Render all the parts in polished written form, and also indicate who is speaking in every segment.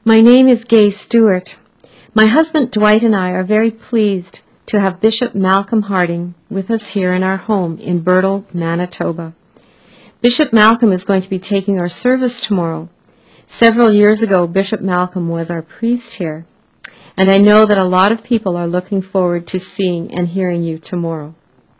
Speaker 1: My name is Gay Stewart. My husband Dwight and I are very pleased to have Bishop Malcolm Harding with us here in our home in Birtle, Manitoba. Bishop Malcolm is going to be taking our service tomorrow. Several years ago, Bishop Malcolm was our priest here, and I know that a lot of people are looking forward to seeing and hearing you tomorrow.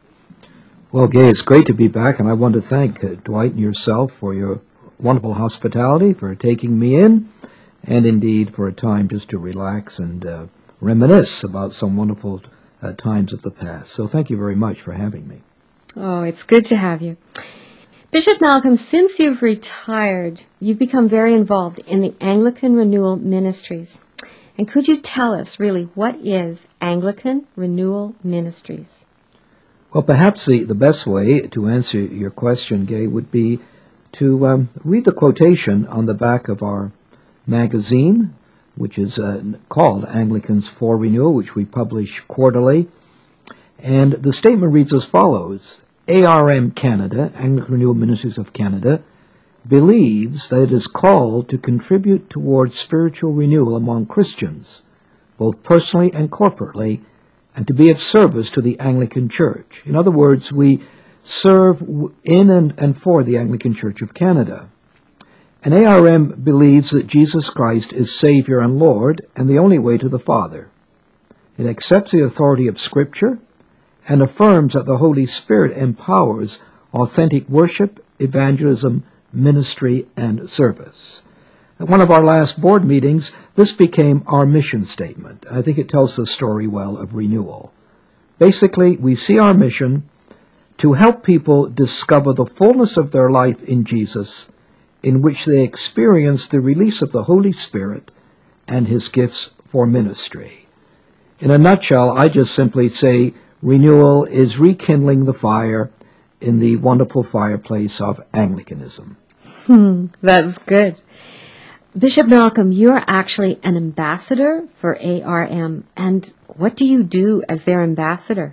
Speaker 2: Well, Gay, it's great to be back, and I want to thank Dwight and yourself for your wonderful hospitality, for taking me in, and indeed for a time just to relax and reminisce about some wonderful times of the past. So thank you very much for having me.
Speaker 1: Oh, it's good to have you. Bishop Malcolm, since you've retired, you've become very involved in the Anglican Renewal Ministries. And could you tell us, really, what is Anglican Renewal Ministries?
Speaker 2: Well, perhaps the best way to answer your question, Gay, would be to read the quotation on the back of our magazine, which is called Anglicans for Renewal, which we publish quarterly. And the statement reads as follows: ARM Canada, Anglican Renewal Ministries of Canada, believes that it is called to contribute towards spiritual renewal among Christians, both personally and corporately, and to be of service to the Anglican Church. In other words, we serve in and for the Anglican Church of Canada. And ARM believes that Jesus Christ is Savior and Lord and the only way to the Father. It accepts the authority of Scripture and affirms that the Holy Spirit empowers authentic worship, evangelism, ministry, and service. At one of our last board meetings, this became our mission statement. I think it tells the story well of renewal. Basically, we see our mission to help people discover the fullness of their life in Jesus, in which they experience the release of the Holy Spirit and His gifts for ministry. In a nutshell, I just simply say renewal is rekindling the fire in the wonderful fireplace of Anglicanism.
Speaker 1: That's good. Bishop Malcolm, you're actually an ambassador for ARM, and what do you do as their ambassador?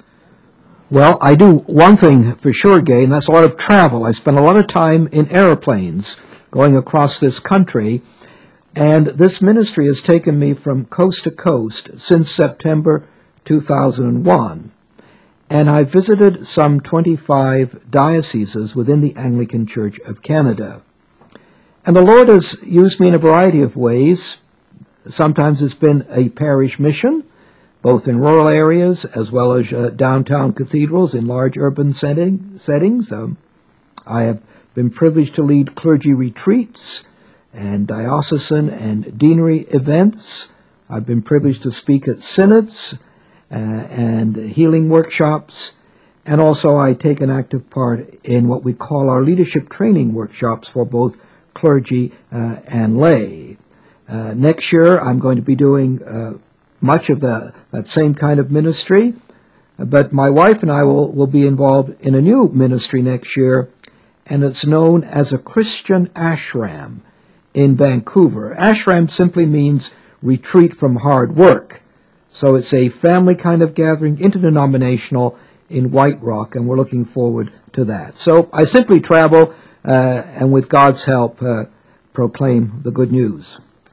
Speaker 2: Well, I do one thing for sure, Gay, and that's a lot of travel. I spend a lot of time in airplanes going across this country, and this ministry has taken me from coast to coast since September 2001. And I visited some 25 dioceses within the Anglican Church of Canada. And the Lord has used me in a variety of ways. Sometimes it's been a parish mission, both in rural areas as well as downtown cathedrals in large urban settings. I have been privileged to lead clergy retreats and diocesan and deanery events. I've been privileged to speak at synods and healing workshops, and also I take an active part in what we call our leadership training workshops for both clergy and lay. Next year I'm going to be doing much of that same kind of ministry, but my wife and I will be involved in a new ministry next year, and it's known as a Christian ashram in Vancouver. Ashram simply means retreat from hard work. So it's a family kind of gathering, interdenominational, in White Rock, and we're looking forward to that. So I simply travel and with God's help proclaim the good news.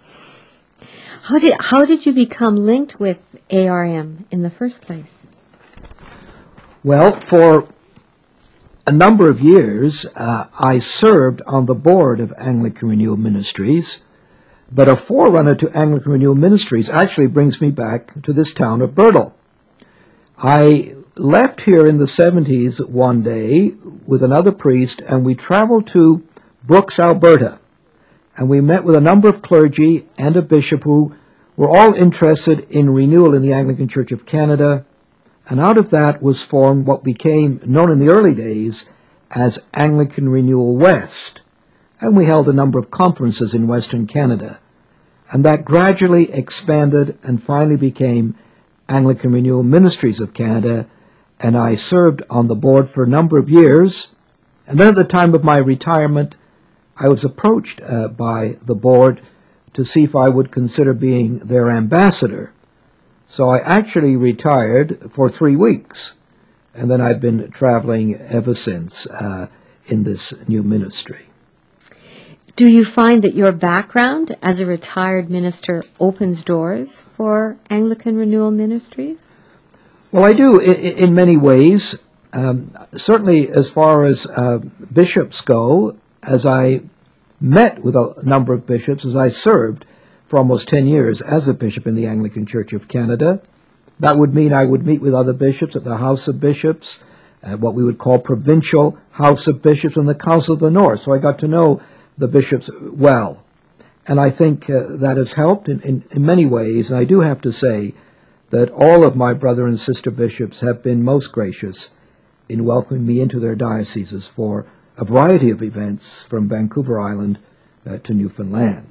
Speaker 1: How did you become linked with ARM in the first place?
Speaker 2: Well, for a number of years, I served on the board of Anglican Renewal Ministries, but a forerunner to Anglican Renewal Ministries actually brings me back to this town of Birtle. I left here in the 70s one day with another priest, and we traveled to Brooks, Alberta, and we met with a number of clergy and a bishop who were all interested in renewal in the Anglican Church of Canada, and out of that was formed what became known in the early days as Anglican Renewal West. And we held a number of conferences in Western Canada. And that gradually expanded and finally became Anglican Renewal Ministries of Canada, and I served on the board for a number of years. And then at the time of my retirement, I was approached by the board to see if I would consider being their ambassador. So I actually retired for 3 weeks, and then I've been traveling ever since in this new ministry.
Speaker 1: Do you find that your background as a retired minister opens doors for Anglican Renewal Ministries?
Speaker 2: Well, I do in many ways. Certainly as far as bishops go, as I met with a number of bishops, as I served for almost 10 years as a bishop in the Anglican Church of Canada. That would mean I would meet with other bishops at the House of Bishops, what we would call Provincial House of Bishops, and the Council of the North. So I got to know the bishops well. And I think that has helped in many ways. And I do have to say that all of my brother and sister bishops have been most gracious in welcoming me into their dioceses for a variety of events from Vancouver Island to Newfoundland.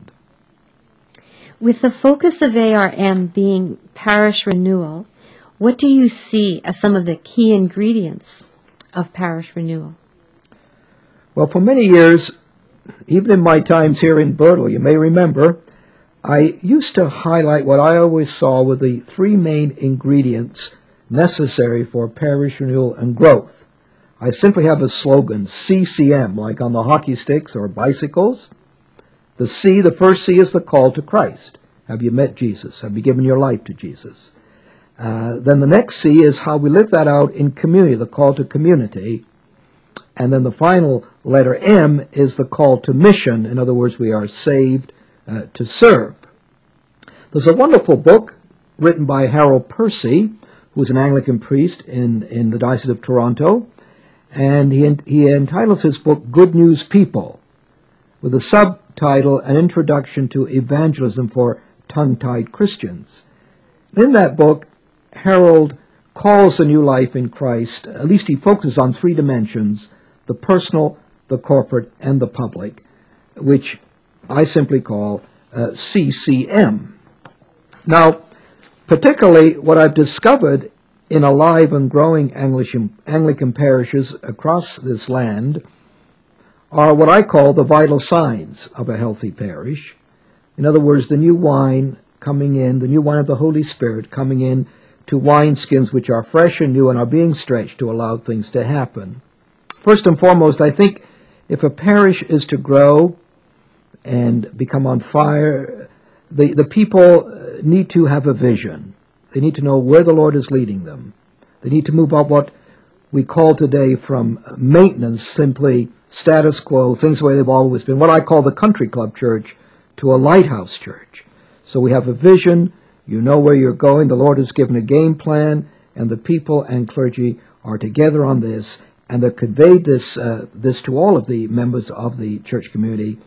Speaker 1: With the focus of ARM being parish renewal, what do you see as some of the key ingredients of parish renewal?
Speaker 2: Well, for many years, even in my times here in Birtle, you may remember, I used to highlight what I always saw were the three main ingredients necessary for parish renewal and growth. I simply have a slogan, CCM, like on the hockey sticks or bicycles. The C, the first C, is the call to Christ. Have you met Jesus? Have you given your life to Jesus? Then the next C is how we live that out in community, the call to community. And then the final letter, M, is the call to mission. In other words, we are saved to serve. There's a wonderful book written by Harold Percy, who is an Anglican priest in the Diocese of Toronto, and he entitles his book Good News People, with a subtitle, An Introduction to Evangelism for Tongue-Tied Christians. In that book, Harold calls the new life in Christ, at least he focuses on three dimensions, the personal, the corporate, and the public, which I simply call CCM. Now, particularly what I've discovered in alive and growing Anglican parishes across this land are what I call the vital signs of a healthy parish. In other words, the new wine coming in, the new wine of the Holy Spirit coming in to wineskins which are fresh and new and are being stretched to allow things to happen. First and foremost, I think if a parish is to grow and become on fire, the people need to have a vision. They need to know where the Lord is leading them. They need to move up what we call today from maintenance, simply status quo, things the way they've always been, what I call the country club church, to a lighthouse church. So we have a vision, you know where you're going, the Lord has given a game plan, and the people and clergy are together on this, and they've conveyed this to all of the members of the church community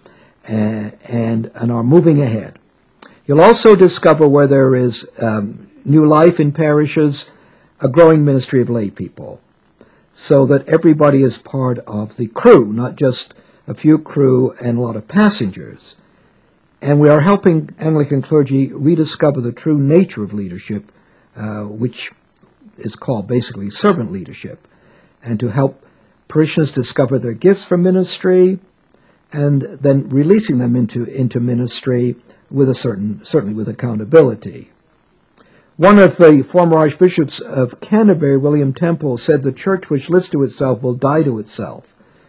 Speaker 2: and are moving ahead. You'll also discover where there is new life in parishes, a growing ministry of lay people, so that everybody is part of the crew, not just a few crew and a lot of passengers. And we are helping Anglican clergy rediscover the true nature of leadership, which is called basically servant leadership, and to help parishioners discover their gifts for ministry, and then releasing them into ministry with certainly with accountability. One of the former archbishops of Canterbury, William Temple, said the church which lives to itself will die to itself.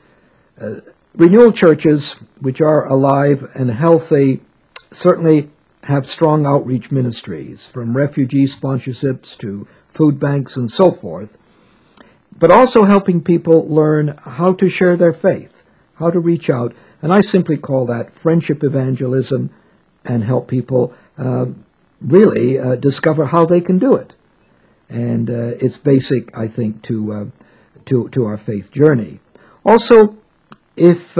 Speaker 2: Renewal churches, which are alive and healthy, certainly have strong outreach ministries, from refugee sponsorships to food banks and so forth, but also helping people learn how to share their faith, how to reach out, and I simply call that friendship evangelism, and help people really discover how they can do it. And it's basic, I think, to our faith journey. Also, if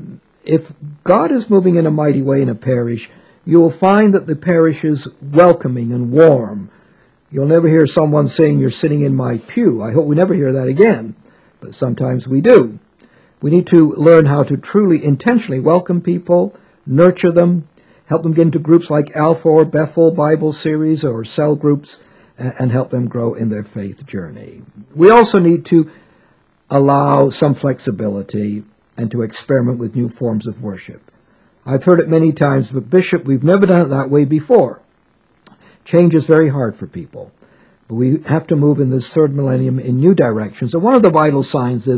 Speaker 2: God is moving in a mighty way in a parish, you will find that the parish is welcoming and warm. You'll never hear someone saying, "You're sitting in my pew." I hope we never hear that again, but sometimes we do. We need to learn how to truly, intentionally welcome people, nurture them, help them get into groups like Alpha or Bethel Bible series or cell groups, and help them grow in their faith journey. We also need to allow some flexibility and to experiment with new forms of worship. I've heard it many times, but Bishop, we've never done it that way before. Change is very hard for people, but we have to move in this third millennium in new directions. And one of the vital signs is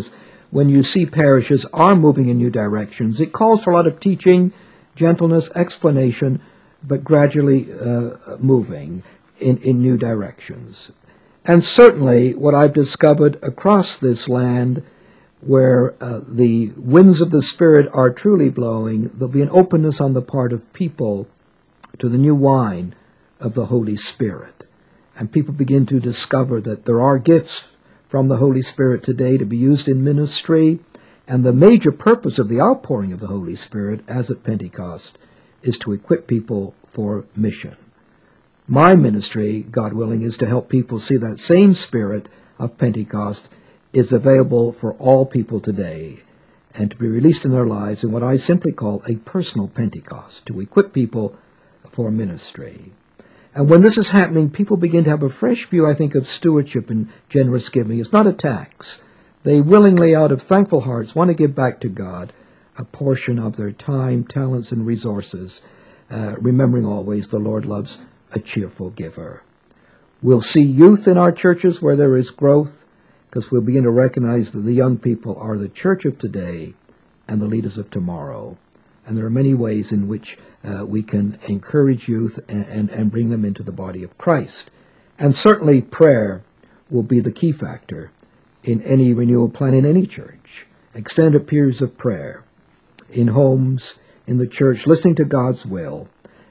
Speaker 2: when you see parishes are moving in new directions. It calls for a lot of teaching, gentleness, explanation, but gradually moving in new directions. And certainly what I've discovered across this land where the winds of the Spirit are truly blowing, there'll be an openness on the part of people to the new wine of the Holy Spirit. And people begin to discover that there are gifts from the Holy Spirit today to be used in ministry, and the major purpose of the outpouring of the Holy Spirit, as at Pentecost, is to equip people for mission. My ministry, God willing, is to help people see that same Spirit of Pentecost is available for all people today, and to be released in their lives in what I simply call a personal Pentecost, to equip people for ministry. And when this is happening, people begin to have a fresh view, I think, of stewardship and generous giving. It's not a tax. They willingly, out of thankful hearts, want to give back to God a portion of their time, talents, and resources, remembering always the Lord loves a cheerful giver. We'll see youth in our churches where there is growth, because we'll begin to recognize that the young people are the church of today and the leaders of tomorrow. And there are many ways in which we can encourage youth and bring them into the body of Christ. And certainly prayer will be the key factor in any renewal plan in any church. Extended periods of prayer in homes, in the church, listening to God's will,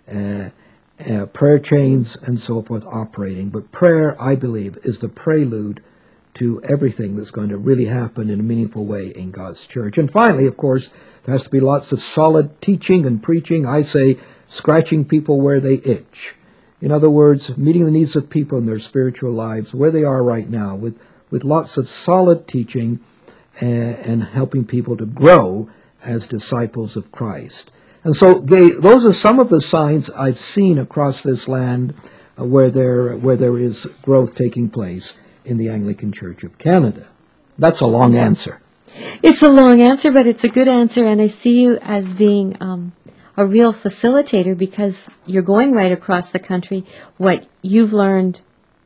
Speaker 2: prayer chains and so forth operating. But prayer, I believe, is the prelude to everything that's going to really happen in a meaningful way in God's church. And finally, of course, there has to be lots of solid teaching and preaching. I say scratching people where they itch. In other words, meeting the needs of people in their spiritual lives where they are right now with lots of solid teaching and helping people to grow as disciples of Christ. And so, Gay, those are some of the signs I've seen across this land where there is growth taking place in the Anglican Church of Canada. That's a long answer.
Speaker 1: It's a long answer, but it's a good answer, and I see you as being a real facilitator because you're going right across the country. What you've learned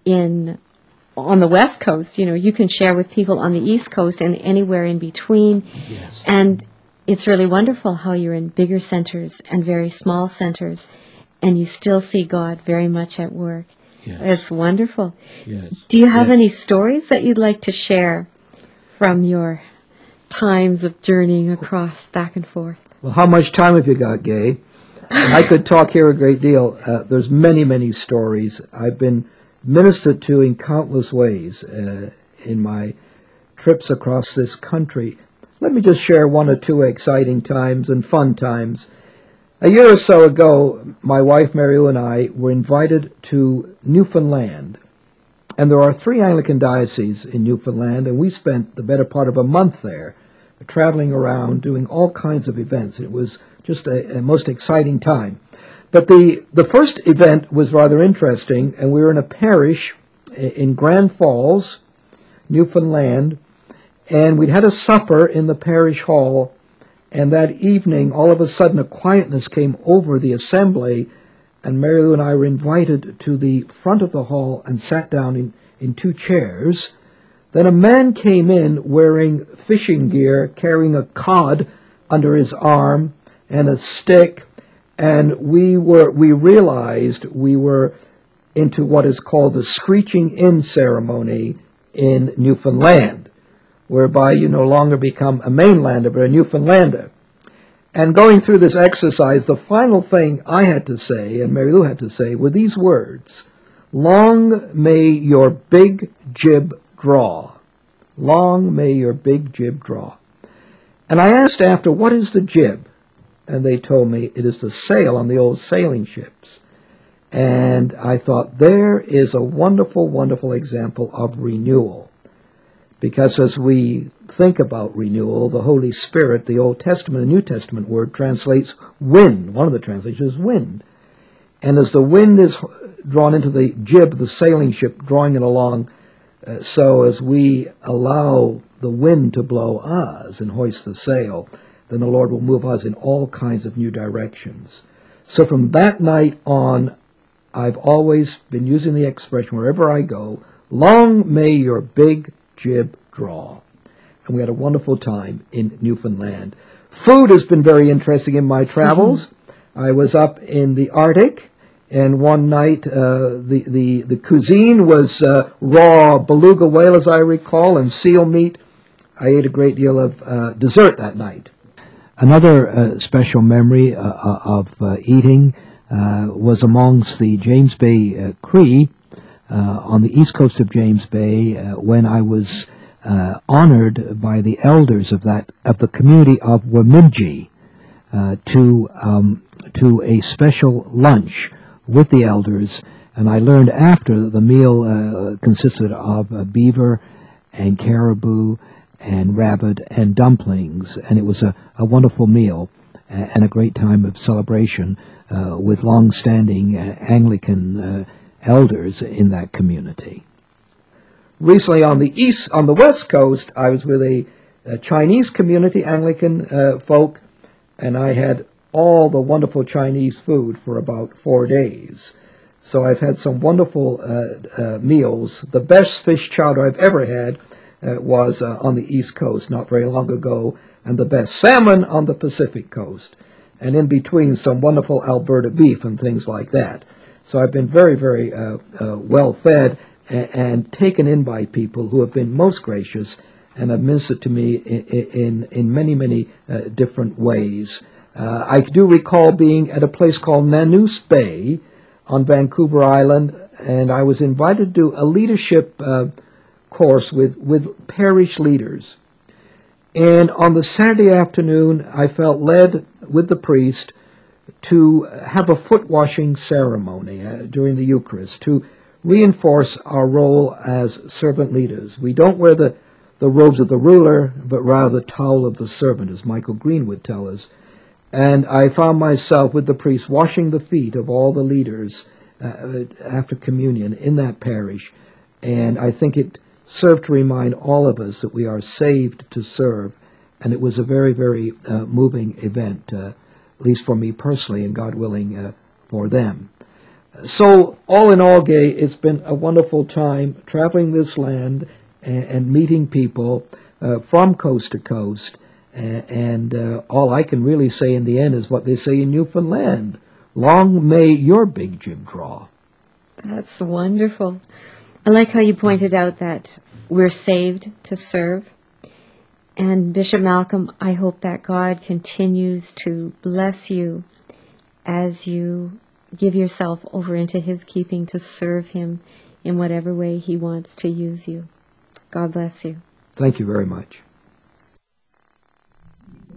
Speaker 1: on the West Coast, you can share with people on the East Coast and anywhere in between.
Speaker 2: Yes.
Speaker 1: And it's really wonderful how you're in bigger centers and very small centers, and you still see God very much at work.
Speaker 2: Yes.
Speaker 1: It's wonderful.
Speaker 2: Yes.
Speaker 1: Do you have any stories that you'd like to share from your times of journeying across back and forth?
Speaker 2: Well, how much time have you got, Gay? I could talk here a great deal. There's many, many stories. I've been ministered to in countless ways in my trips across this country. Let me just share one or two exciting times and fun times. A year or so ago, my wife Mary Lou and I were invited to Newfoundland. And there are 3 Anglican dioceses in Newfoundland, and we spent the better part of a month there, traveling around, doing all kinds of events. It was just a most exciting time. But the first event was rather interesting, and we were in a parish in Grand Falls, Newfoundland, and we'd had a supper in the parish hall, and that evening, all of a sudden, a quietness came over the assembly, and Mary Lou and I were invited to the front of the hall and sat down in 2 chairs. Then a man came in wearing fishing gear, carrying a cod under his arm and a stick, and we realized we were into what is called the Screeching In ceremony in Newfoundland, whereby you no longer become a mainlander, but a Newfoundlander. And going through this exercise, the final thing I had to say, and Mary Lou had to say, were these words: "Long may your big jib draw. Long may your big jib draw." And I asked after, what is the jib? And they told me it is the sail on the old sailing ships. And I thought, there is a wonderful, wonderful example of renewal. Because as we think about renewal, the Holy Spirit, the Old Testament and New Testament word translates wind. One of the translations is wind. And as the wind is drawn into the jib, the sailing ship, drawing it along, so as we allow the wind to blow us and hoist the sail, then the Lord will move us in all kinds of new directions. So from that night on, I've always been using the expression wherever I go, long may your big jib draw. and we had a wonderful time in Newfoundland. Food has been very interesting in my travels. I was up in the Arctic, and one night the cuisine was raw beluga whale, as I recall, and seal meat. I ate a great deal of dessert that night. Another special memory of eating was amongst the James Bay Cree on the east coast of James Bay when I was honored by the elders of the community of Wamidji to a special lunch with the elders, and I learned after the meal consisted of beaver and caribou and rabbit and dumplings, and it was a wonderful meal and a great time of celebration with long-standing Anglican elders in that community. Recently on the West Coast, I was with a Chinese community, Anglican folk, and I had all the wonderful Chinese food for about 4 days. So I've had some wonderful meals. The best fish chowder I've ever had was on the East Coast not very long ago, and the best salmon on the Pacific Coast. And in between, some wonderful Alberta beef and things like that. So I've been very, very well fed and taken in by people who have been most gracious and have ministered to me in many, many different ways. I do recall being at a place called Nanoose Bay on Vancouver Island, and I was invited to do a leadership course with parish leaders. And on the Saturday afternoon, I felt led with the priest to have a foot washing ceremony during the Eucharist to reinforce our role as servant leaders. We don't wear the robes of the ruler, but rather the towel of the servant, as Michael Green would tell us. And I found myself with the priest washing the feet of all the leaders after communion in that parish. And I think it served to remind all of us that we are saved to serve. And it was a very, very moving event, at least for me personally, and God willing, for them. So, all in all, Gay, it's been a wonderful time traveling this land and meeting people from coast to coast. And all I can really say in the end is what they say in Newfoundland. Long may your big jib draw.
Speaker 1: That's wonderful. I like how you pointed out that we're saved to serve. And Bishop Malcolm, I hope that God continues to bless you as you give yourself over into His keeping to serve Him in whatever way He wants to use you. God bless you.
Speaker 2: Thank you very much.